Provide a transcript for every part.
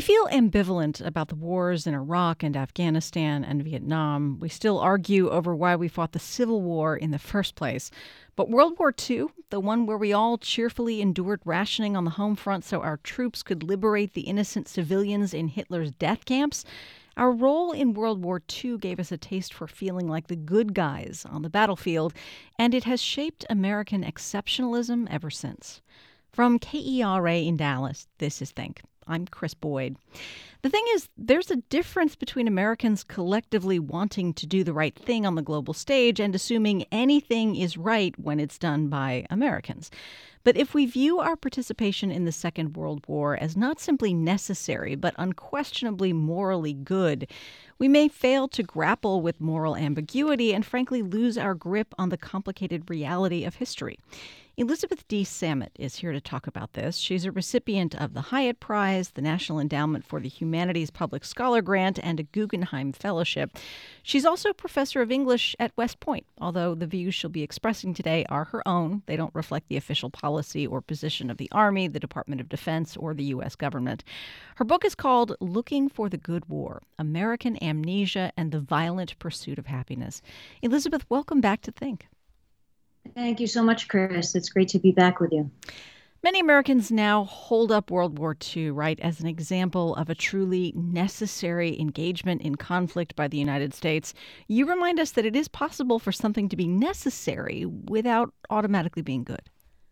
We feel ambivalent about the wars in Iraq and Afghanistan and Vietnam. We still argue over why we fought the Civil War in the first place. But World War II, the one where we all cheerfully endured rationing on the home front so our troops could liberate the innocent civilians in Hitler's death camps, our role in World War II gave us a taste for feeling like the good guys on the battlefield, and it has shaped American exceptionalism ever since. From KERA in Dallas, this is Think. I'm Chris Boyd. The thing is, there's a difference between Americans collectively wanting to do the right thing on the global stage and assuming anything is right when it's done by Americans. But if we view our participation in the Second World War as not simply necessary, but unquestionably morally good, we may fail to grapple with moral ambiguity and frankly lose our grip on the complicated reality of history. Elizabeth D. Samet is here to talk about this. She's a recipient of the Hyatt Prize, the National Endowment for the Humanities Public Scholar Grant, and a Guggenheim Fellowship. She's also a professor of English at West Point, although the views she'll be expressing today are her own. They don't reflect the official policy or position of the Army, the Department of Defense, or the U.S. government. Her book is called Looking for the Good War: American Amnesia and the Violent Pursuit of Happiness. Elizabeth, welcome back to Think. Thank you so much, Chris. It's great to be back with you. Many Americans now hold up World War II, right, as an example of a truly necessary engagement in conflict by the United States. You remind us that it is possible for something to be necessary without automatically being good.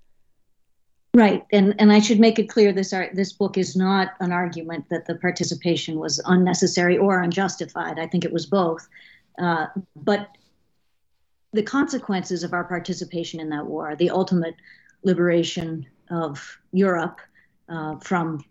Right. And I should make it clear this book is not an argument that the participation was unnecessary or unjustified. I think it was both. But the consequences of our participation in that war, the ultimate liberation of Europe from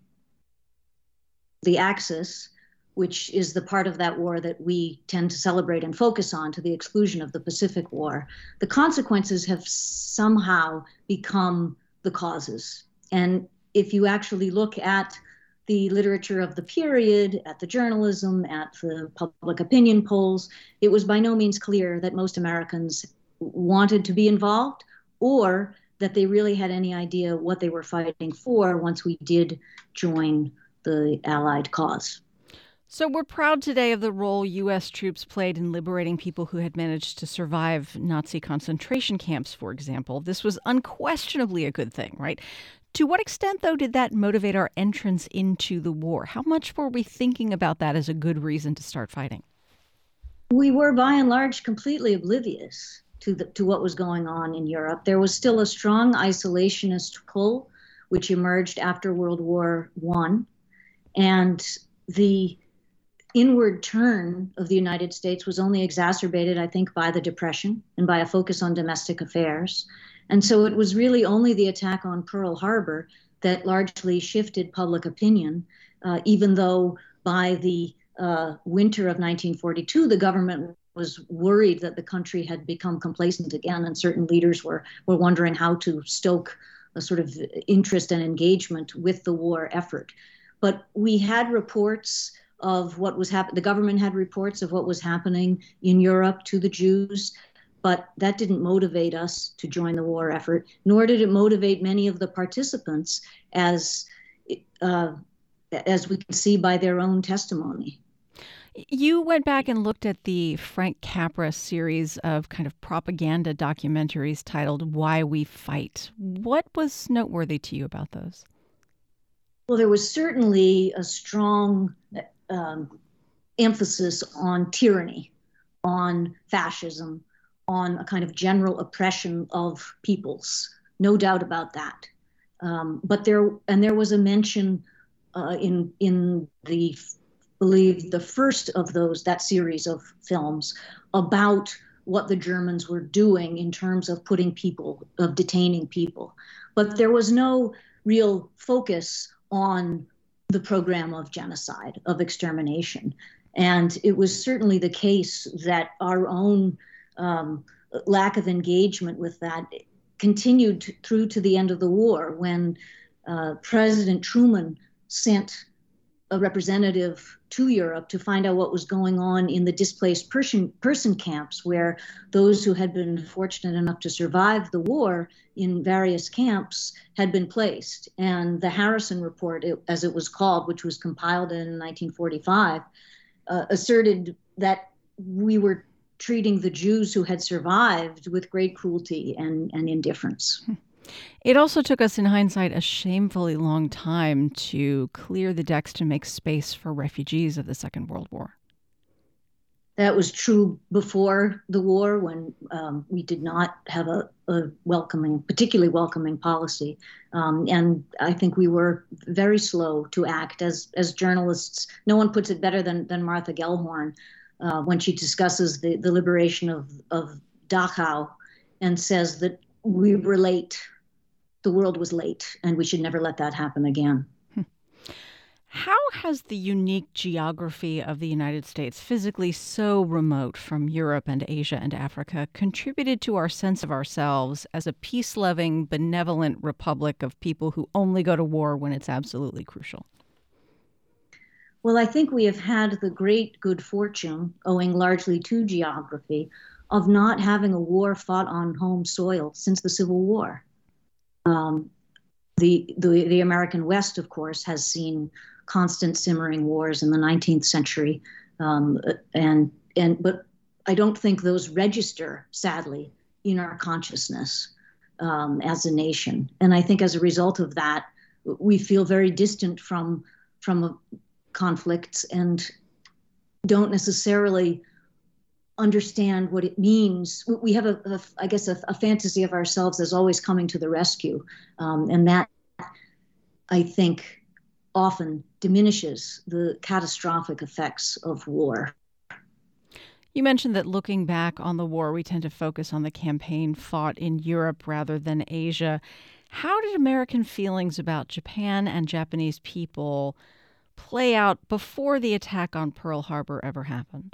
the Axis, which is the part of that war that we tend to celebrate and focus on to the exclusion of the Pacific War, the consequences have somehow become the causes. And if you actually look at the literature of the period, at the journalism, at the public opinion polls, it was by no means clear that most Americans wanted to be involved or that they really had any idea what they were fighting for once we did join the Allied cause. So we're proud today of the role U.S. troops played in liberating people who had managed to survive Nazi concentration camps, for example. This was unquestionably a good thing, right? To what extent, though, did that motivate our entrance into the war? How much were we thinking about that as a good reason to start fighting? We were, by and large, completely oblivious to what was going on in Europe. There was still a strong isolationist pull, which emerged after World War I. And the inward turn of the United States was only exacerbated, I think, by the Depression and by a focus on domestic affairs. And so it was really only the attack on Pearl Harbor that largely shifted public opinion, even though by the winter of 1942, the government was worried that the country had become complacent again, and certain leaders were wondering how to stoke a sort of interest and engagement with the war effort. But we had reports of what was happening. The government had reports of what was happening in Europe to the Jews, but that didn't motivate us to join the war effort, nor did it motivate many of the participants, as we can see by their own testimony. You went back and looked at the Frank Capra series of kind of propaganda documentaries titled Why We Fight. What was noteworthy to you about those? Well, there was certainly a strong emphasis on tyranny, on fascism, on a kind of general oppression of peoples. No doubt about that. But there was a mention in the, I believe, the first of that series of films about what the Germans were doing in terms of detaining people. But there was no real focus on the program of genocide, of extermination. And it was certainly the case that our own lack of engagement with that continued through to the end of the war, when President Truman sent a representative to Europe to find out what was going on in the displaced person camps, where those who had been fortunate enough to survive the war in various camps had been placed. And the Harrison Report, as it was called, which was compiled in 1945, asserted that we were treating the Jews who had survived with great cruelty and indifference. It also took us, in hindsight, a shamefully long time to clear the decks to make space for refugees of the Second World War. That was true before the war, when we did not have a particularly welcoming policy. And I think we were very slow to act as journalists. No one puts it better than Martha Gellhorn when she discusses the liberation of Dachau and says that we were late. The world was late, and we should never let that happen again. How has the unique geography of the United States, physically so remote from Europe and Asia and Africa, contributed to our sense of ourselves as a peace-loving, benevolent republic of people who only go to war when it's absolutely crucial? Well, I think we have had the great good fortune, owing largely to geography, of not having a war fought on home soil since the Civil War. The American West, of course, has seen constant simmering wars in the 19th century, but I don't think those register, sadly, in our consciousness as a nation. And I think as a result of that, we feel very distant from conflicts and don't necessarily understand what it means. We have a fantasy of ourselves as always coming to the rescue. And that, I think, often diminishes the catastrophic effects of war. You mentioned that looking back on the war, we tend to focus on the campaign fought in Europe rather than Asia. How did American feelings about Japan and Japanese people play out before the attack on Pearl Harbor ever happened?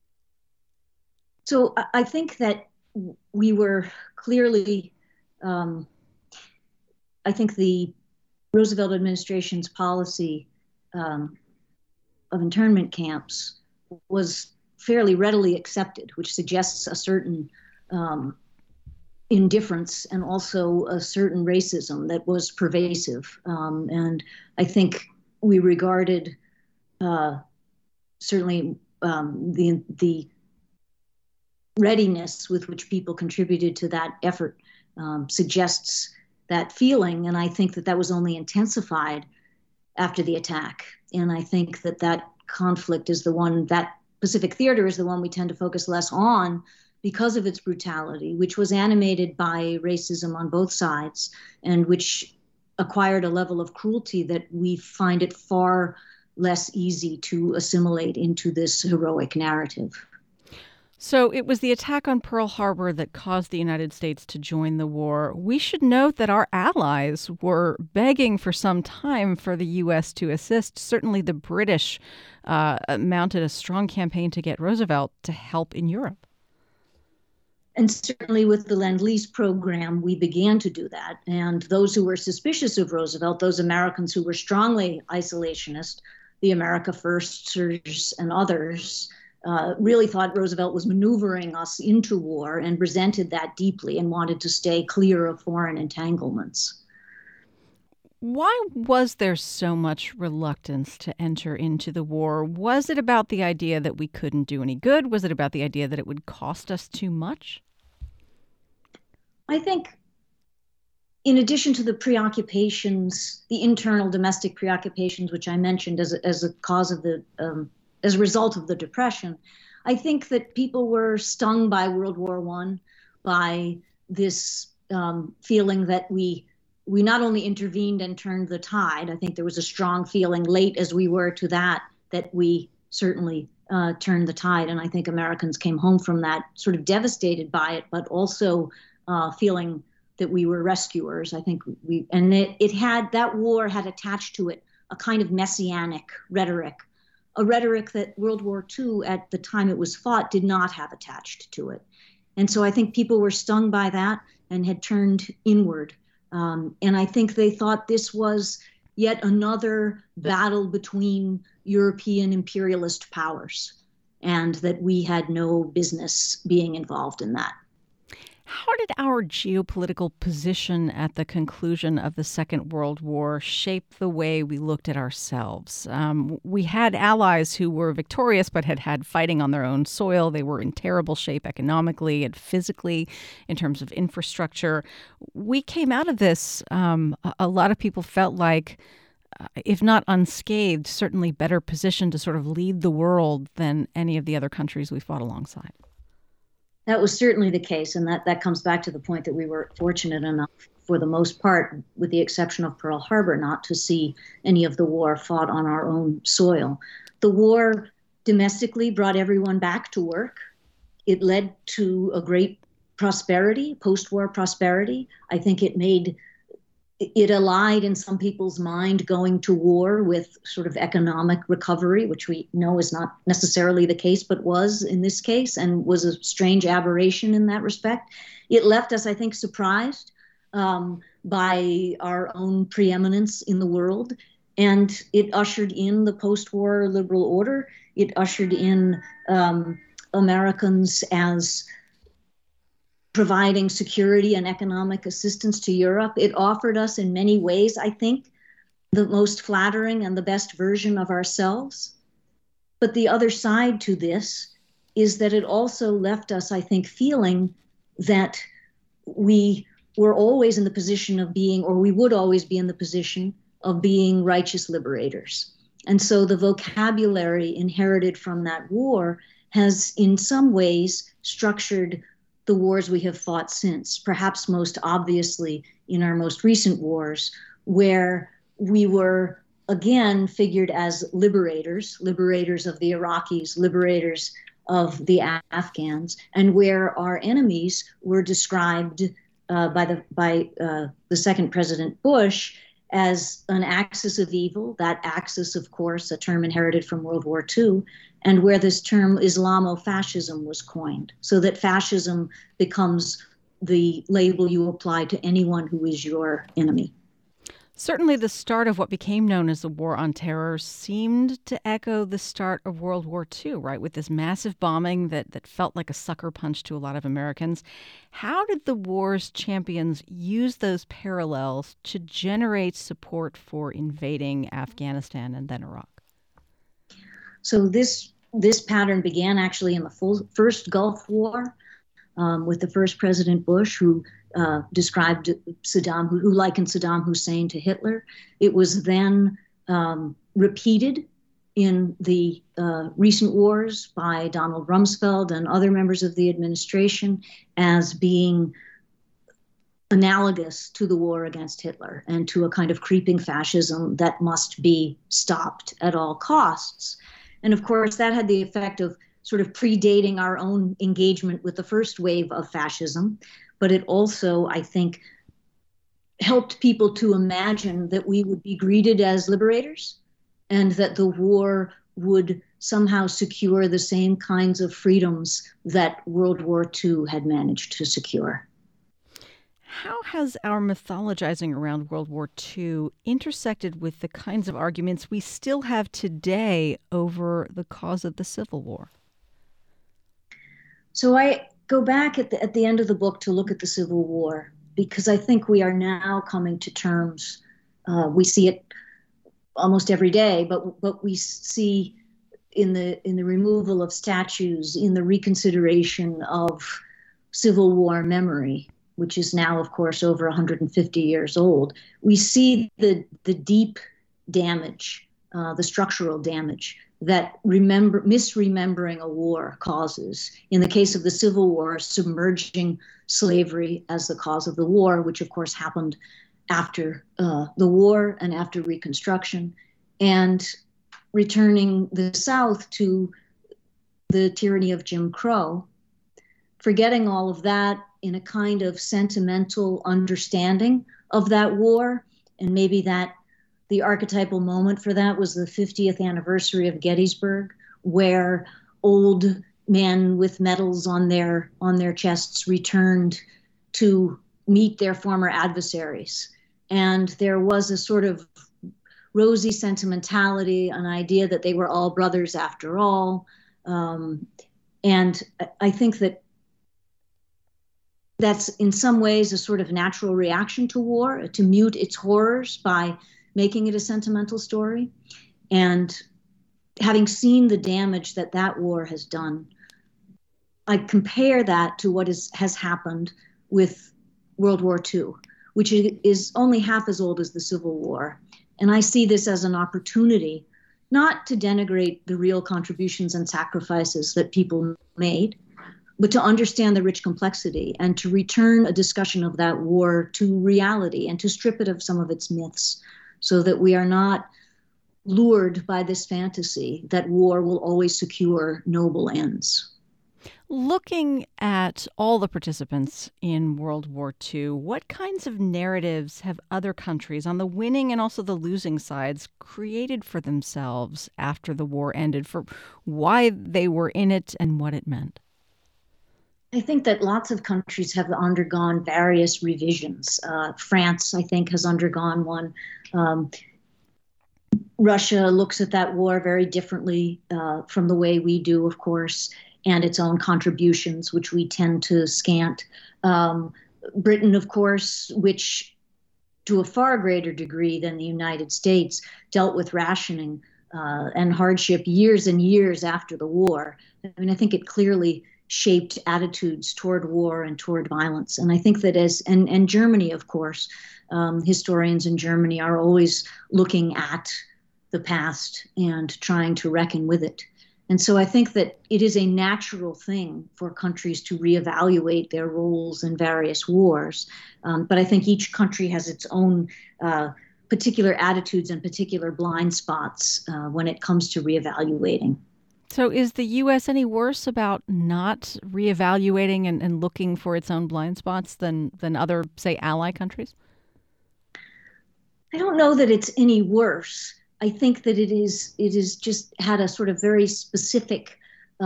So I think that we were clearly, I think the Roosevelt administration's policy of internment camps was fairly readily accepted, which suggests a certain indifference and also a certain racism that was pervasive. And I think we regarded certainly the readiness with which people contributed to that effort suggests that feeling. And I think that was only intensified after the attack. And I think that conflict is the one, that Pacific theater is the one we tend to focus less on because of its brutality, which was animated by racism on both sides and which acquired a level of cruelty that we find it far less easy to assimilate into this heroic narrative. So it was the attack on Pearl Harbor that caused the United States to join the war. We should note that our allies were begging for some time for the U.S. to assist. Certainly the British mounted a strong campaign to get Roosevelt to help in Europe. And certainly with the Lend-Lease program, we began to do that. And those who were suspicious of Roosevelt, those Americans who were strongly isolationist, the America Firsters and others, really thought Roosevelt was maneuvering us into war and resented that deeply and wanted to stay clear of foreign entanglements. Why was there so much reluctance to enter into the war? Was it about the idea that we couldn't do any good? Was it about the idea that it would cost us too much? I think in addition to the preoccupations, the internal domestic preoccupations, which I mentioned as a cause of as a result of the Depression, I think that people were stung by World War I, by this feeling that we not only intervened and turned the tide. I think there was a strong feeling, late as we were to that we certainly turned the tide. And I think Americans came home from that sort of devastated by it, but also feeling that we were rescuers. I think that war had attached to it a kind of messianic rhetoric, a rhetoric that World War II, at the time it was fought, did not have attached to it. And so I think people were stung by that and had turned inward. And I think they thought this was yet another battle between European imperialist powers, and that we had no business being involved in that. How did our geopolitical position at the conclusion of the Second World War shape the way we looked at ourselves? We had allies who were victorious but had had fighting on their own soil. They were in terrible shape economically and physically in terms of infrastructure. We came out of this, a lot of people felt like, if not unscathed, certainly better positioned to sort of lead the world than any of the other countries we fought alongside. That was certainly the case, and that comes back to the point that we were fortunate enough, for the most part, with the exception of Pearl Harbor, not to see any of the war fought on our own soil. The war domestically brought everyone back to work. It led to a great prosperity, post-war prosperity. I think it allied in some people's mind going to war with sort of economic recovery, which we know is not necessarily the case, but was in this case, and was a strange aberration in that respect. It left us, I think, surprised by our own preeminence in the world, and it ushered in the post-war liberal order. It ushered in Americans as providing security and economic assistance to Europe. It offered us in many ways, I think, the most flattering and the best version of ourselves. But the other side to this is that it also left us, I think, feeling that we were always in the position of being, or we would always be in the position of being, righteous liberators. And so the vocabulary inherited from that war has in some ways structured the wars we have fought since, perhaps most obviously in our most recent wars, where we were again figured as liberators of the Iraqis, liberators of the Afghans, and where our enemies were described by the second President Bush as an axis of evil. That axis, of course, a term inherited from World War II, and where this term Islamofascism was coined, so that fascism becomes the label you apply to anyone who is your enemy. Certainly the start of what became known as the War on Terror seemed to echo the start of World War II, right, with this massive bombing that felt like a sucker punch to a lot of Americans. How did the war's champions use those parallels to generate support for invading Afghanistan and then Iraq? So this pattern began actually in the first Gulf War with the first President Bush, who described Saddam, who likened Saddam Hussein to Hitler. It was then repeated in the recent wars by Donald Rumsfeld and other members of the administration as being analogous to the war against Hitler and to a kind of creeping fascism that must be stopped at all costs. And of course, that had the effect of sort of predating our own engagement with the first wave of fascism. But it also, I think, helped people to imagine that we would be greeted as liberators and that the war would somehow secure the same kinds of freedoms that World War II had managed to secure. How has our mythologizing around World War II intersected with the kinds of arguments we still have today over the cause of the Civil War? So I go back at the end of the book to look at the Civil War, because I think we are now coming to terms. We see it almost every day, but we see in the removal of statues, in the reconsideration of Civil War memory, which is now, of course, over 150 years old, we see the deep damage, the structural damage that misremembering a war causes. In the case of the Civil War, submerging slavery as the cause of the war, which of course happened after the war and after Reconstruction, and returning the South to the tyranny of Jim Crow, forgetting all of that in a kind of sentimental understanding of that war. And maybe that the archetypal moment for that was the 50th anniversary of Gettysburg, where old men with medals on their chests returned to meet their former adversaries. And there was a sort of rosy sentimentality, an idea that they were all brothers after all. And I think that that's in some ways a sort of natural reaction to war, to mute its horrors by making it a sentimental story. And having seen the damage that that war has done, I compare that to what has happened with World War II, which is only half as old as the Civil War. And I see this as an opportunity not to denigrate the real contributions and sacrifices that people made, but to understand the rich complexity and to return a discussion of that war to reality and to strip it of some of its myths so that we are not lured by this fantasy that war will always secure noble ends. Looking at all the participants in World War II, what kinds of narratives have other countries on the winning and also the losing sides created for themselves after the war ended, for why they were in it and what it meant? I think that lots of countries have undergone various revisions. France, I think, has undergone one. Russia looks at that war very differently from the way we do, of course, and its own contributions, which we tend to scant. Britain, of course, which to a far greater degree than the United States dealt with rationing and hardship years and years after the war. I mean, I think it clearly shaped attitudes toward war and toward violence. And I think that and Germany, of course, historians in Germany are always looking at the past and trying to reckon with it. And so I think that it is a natural thing for countries to reevaluate their roles in various wars. But I think each country has its own particular attitudes and particular blind spots when it comes to reevaluating. So is the U.S. any worse about not reevaluating and looking for its own blind spots than other, say, ally countries? I don't know that it's any worse. I think that it is just had a sort of very specific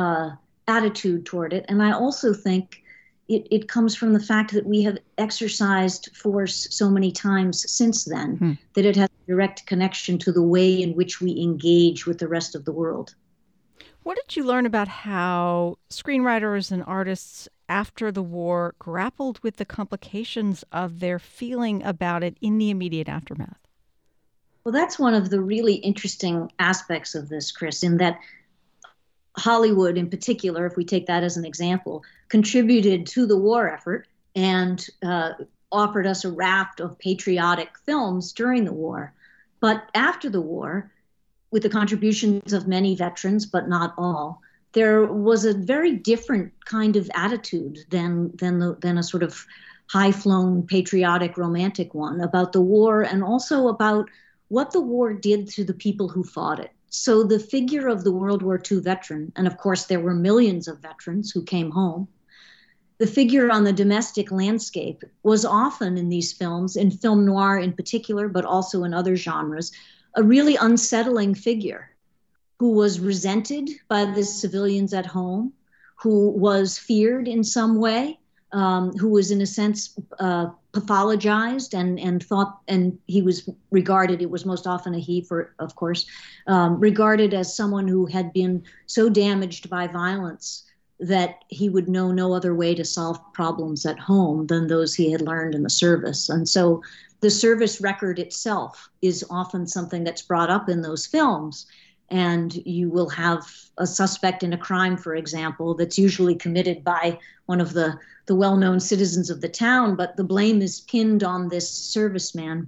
attitude toward it. And I also think it comes from the fact that we have exercised force so many times since then that it has a direct connection to the way in which we engage with the rest of the world. What did you learn about how screenwriters and artists after the war grappled with the complications of their feeling about it in the immediate aftermath? Well, that's one of the really interesting aspects of this, Chris, in that Hollywood in particular, if we take that as an example, contributed to the war effort and offered us a raft of patriotic films during the war. But after the war, with the contributions of many veterans, but not all, there was a very different kind of attitude than a sort of high-flown patriotic romantic one about the war and also about what the war did to the people who fought it. So the figure of the World War II veteran, and of course there were millions of veterans who came home, the figure on the domestic landscape was often in these films, in film noir in particular, but also in other genres, a really unsettling figure who was resented by the civilians at home, who was feared in some way, who was in a sense pathologized and thought, and he was regarded, it was most often a he, of course, regarded as someone who had been so damaged by violence that he would know no other way to solve problems at home than those he had learned in the service. And so the service record itself is often something that's brought up in those films. And you will have a suspect in a crime, for example, that's usually committed by one of the well-known citizens of the town, but the blame is pinned on this serviceman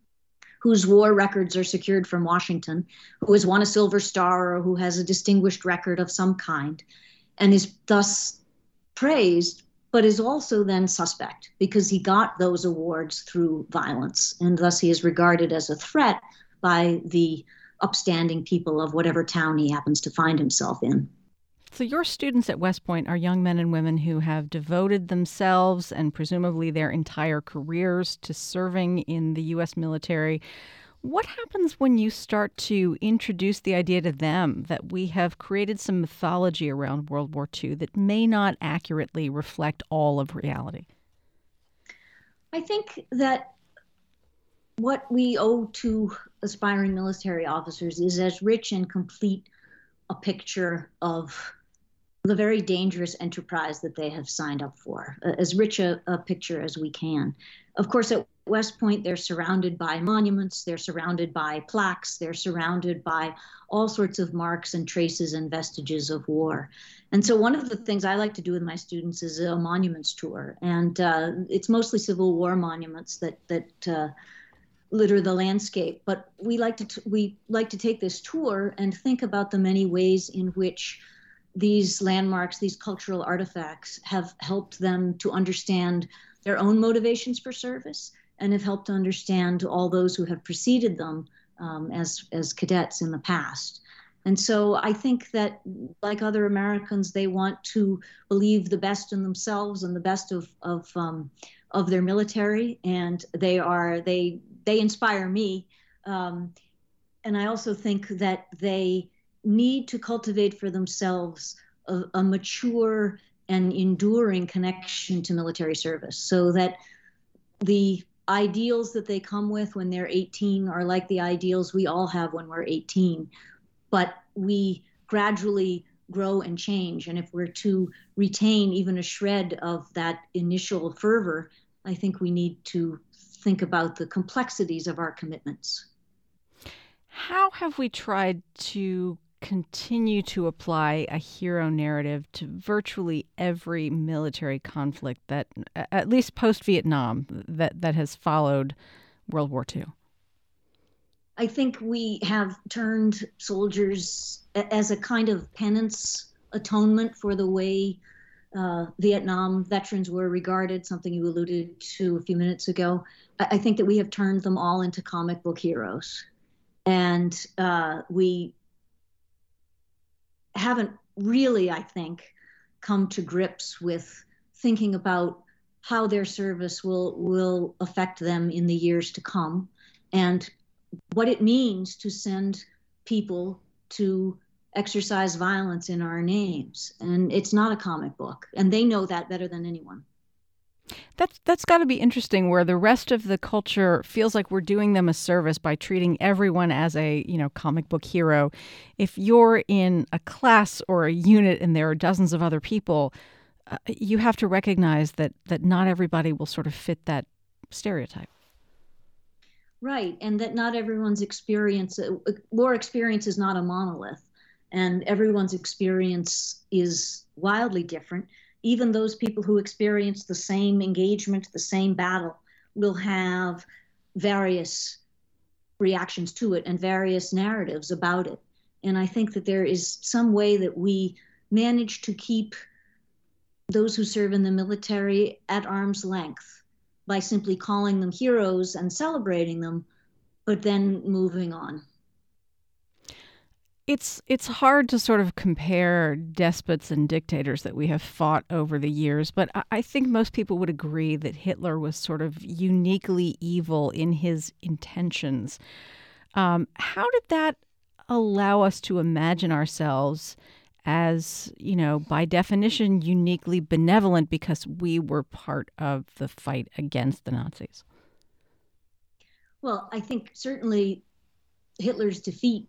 whose war records are secured from Washington, who has won a Silver Star or who has a distinguished record of some kind, and is thus praised, but is also then suspect because he got those awards through violence, and thus he is regarded as a threat by the upstanding people of whatever town he happens to find himself in. So your students at West Point are young men and women who have devoted themselves and presumably their entire careers to serving in the U.S. military. What happens when you start to introduce the idea to them that we have created some mythology around World War II that may not accurately reflect all of reality? I think that what we owe to aspiring military officers is as rich and complete a picture of the very dangerous enterprise that they have signed up for, as rich a picture as we can. Of course, at West Point, they're surrounded by monuments, they're surrounded by plaques, they're surrounded by all sorts of marks and traces and vestiges of war. And so one of the things I like to do with my students is a monuments tour. And it's mostly Civil War monuments that litter the landscape. But we like to take this tour and think about the many ways in which these landmarks, these cultural artifacts, have helped them to understand their own motivations for service and have helped to understand all those who have preceded them as cadets in the past. And so I think that, like other Americans, they want to believe the best in themselves and the best of their military, and they inspire me. And I also think that they need to cultivate for themselves a mature and enduring connection to military service, so that the ideals that they come with when they're 18 are like the ideals we all have when we're 18, but we gradually grow and change. And if we're to retain even a shred of that initial fervor, I think we need to think about the complexities of our commitments. How have we tried to continue to apply a hero narrative to virtually every military conflict that, at least post-Vietnam, that has followed World War II? I think we have turned soldiers as a kind of penance, atonement for the way Vietnam veterans were regarded, something you alluded to a few minutes ago. I think that we have turned them all into comic book heroes. And we haven't really, I think, come to grips with thinking about how their service will affect them in the years to come, and what it means to send people to exercise violence in our names. And it's not a comic book, and they know that better than anyone. That's got to be interesting, where the rest of the culture feels like we're doing them a service by treating everyone as a, comic book hero. If you're in a class or a unit and there are dozens of other people, you have to recognize that not everybody will sort of fit that stereotype. Right, and that not everyone's war experience is not a monolith, and everyone's experience is wildly different. Even those people who experience the same engagement, the same battle, will have various reactions to it and various narratives about it. And I think that there is some way that we manage to keep those who serve in the military at arm's length by simply calling them heroes and celebrating them, but then moving on. It's hard to sort of compare despots and dictators that we have fought over the years, but I think most people would agree that Hitler was sort of uniquely evil in his intentions. How did that allow us to imagine ourselves as, by definition, uniquely benevolent because we were part of the fight against the Nazis? Well, I think certainly Hitler's defeat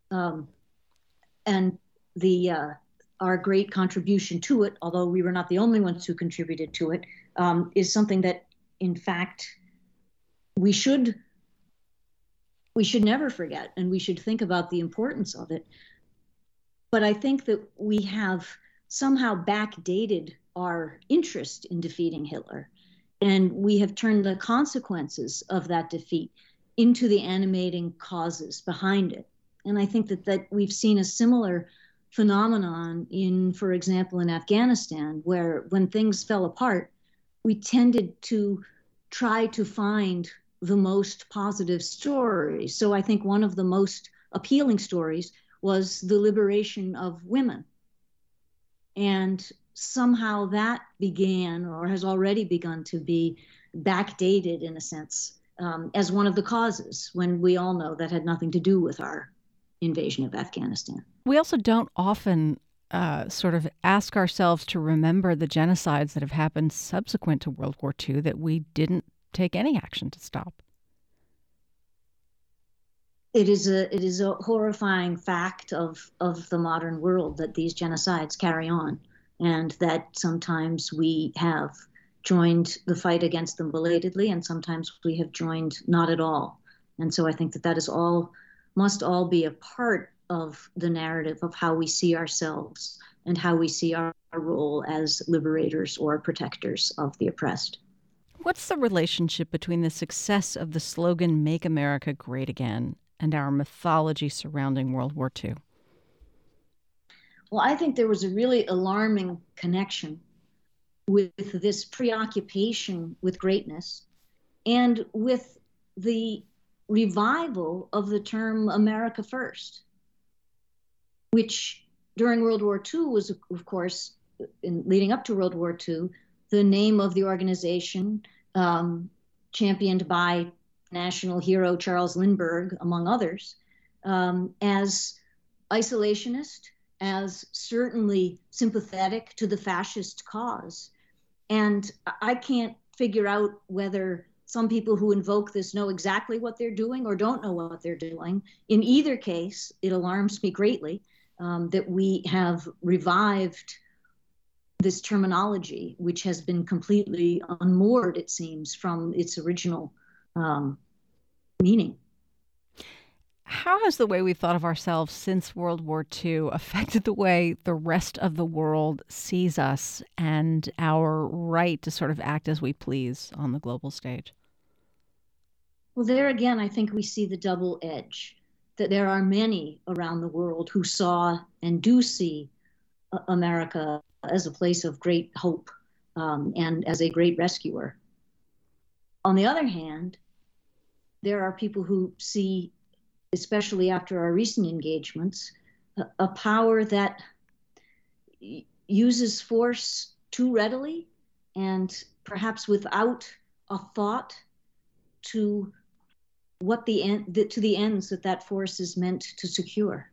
and our great contribution to it, although we were not the only ones who contributed to it, is something that, in fact, we should never forget, and we should think about the importance of it. But I think that we have somehow backdated our interest in defeating Hitler, and we have turned the consequences of that defeat into the animating causes behind it. And I think that we've seen a similar phenomenon for example, in Afghanistan, where when things fell apart, we tended to try to find the most positive stories. So I think one of the most appealing stories was the liberation of women. And somehow that began, or has already begun to be, backdated in a sense, as one of the causes, when we all know that had nothing to do with our invasion of Afghanistan. We also don't often sort of ask ourselves to remember the genocides that have happened subsequent to World War II that we didn't take any action to stop. it is a horrifying fact of the modern world that these genocides carry on, and that sometimes we have joined the fight against them belatedly, and sometimes we have joined not at all. And so I think that that is all must all be a part of the narrative of how we see ourselves and how we see our role as liberators or protectors of the oppressed. What's the relationship between the success of the slogan Make America Great Again and our mythology surrounding World War II? Well, I think there was a really alarming connection with this preoccupation with greatness and with the revival of the term America First, which during World War II was, of course, leading up to World War II, the name of the organization, championed by national hero Charles Lindbergh, among others, as isolationist, as certainly sympathetic to the fascist cause. And I can't figure out whether some people who invoke this know exactly what they're doing or don't know what they're doing. In either case, it alarms me greatly that we have revived this terminology, which has been completely unmoored, it seems, from its original meaning. How has the way we've thought of ourselves since World War II affected the way the rest of the world sees us and our right to sort of act as we please on the global stage? Well, there again, I think we see the double edge, that there are many around the world who saw and do see America as a place of great hope, and as a great rescuer. On the other hand, there are people who see, especially after our recent engagements, a power that uses force too readily and perhaps without a thought to what to the ends that that force is meant to secure.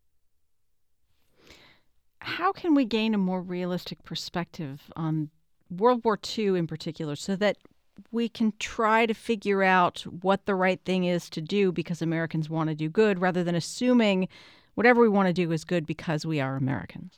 How can we gain a more realistic perspective on World War II in particular so that we can try to figure out what the right thing is to do because Americans want to do good rather than assuming whatever we want to do is good because we are Americans?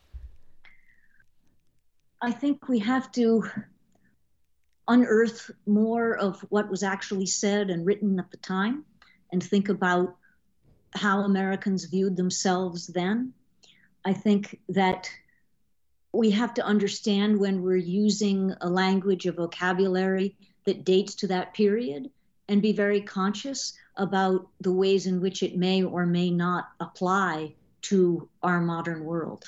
I think we have to unearth more of what was actually said and written at the time and think about how Americans viewed themselves then. I think that we have to understand when we're using a language, a vocabulary that dates to that period, and be very conscious about the ways in which it may or may not apply to our modern world.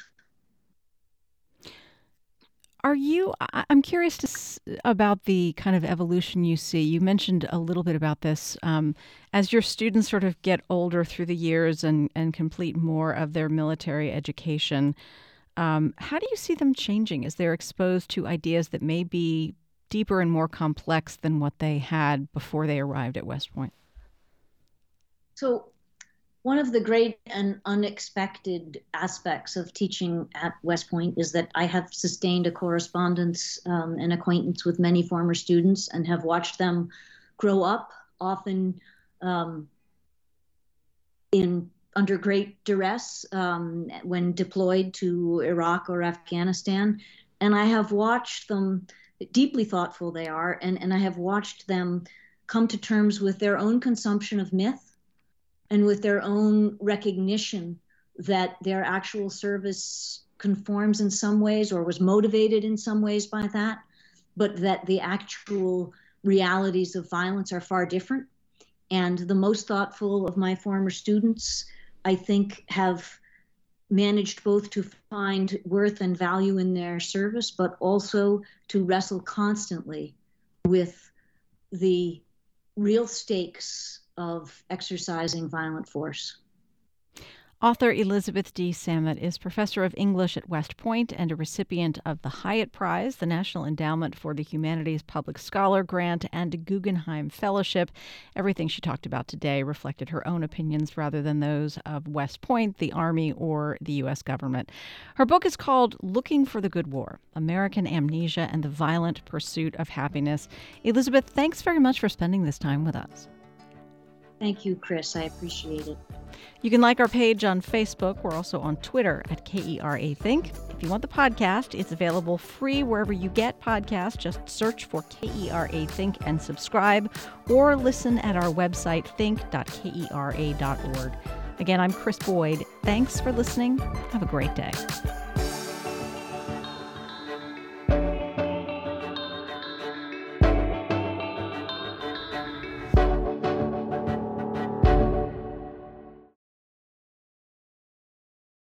I'm curious about the kind of evolution you see. You mentioned a little bit about this. As your students sort of get older through the years and complete more of their military education, how do you see them changing as they're exposed to ideas that may be deeper and more complex than what they had before they arrived at West Point? So one of the great and unexpected aspects of teaching at West Point is that I have sustained a correspondence and acquaintance with many former students and have watched them grow up, often under great duress when deployed to Iraq or Afghanistan. And I have watched them, deeply thoughtful they are, and I have watched them come to terms with their own consumption of myth and with their own recognition that their actual service conforms in some ways or was motivated in some ways by that, but that the actual realities of violence are far different. And the most thoughtful of my former students, I think, have managed both to find worth and value in their service, but also to wrestle constantly with the real stakes of exercising violent force. Author Elizabeth D. Samet is professor of English at West Point and a recipient of the Hyatt Prize, the National Endowment for the Humanities Public Scholar Grant, and a Guggenheim Fellowship. Everything she talked about today reflected her own opinions rather than those of West Point, the Army, or the U.S. government. Her book is called Looking for the Good War: American Amnesia and the Violent Pursuit of Happiness. Elizabeth, thanks very much for spending this time with us. Thank you, Chris. I appreciate it. You can like our page on Facebook. We're also on Twitter at KERA Think. If you want the podcast, it's available free wherever you get podcasts. Just search for KERA Think and subscribe, or listen at our website, think.kera.org. Again, I'm Chris Boyd. Thanks for listening. Have a great day.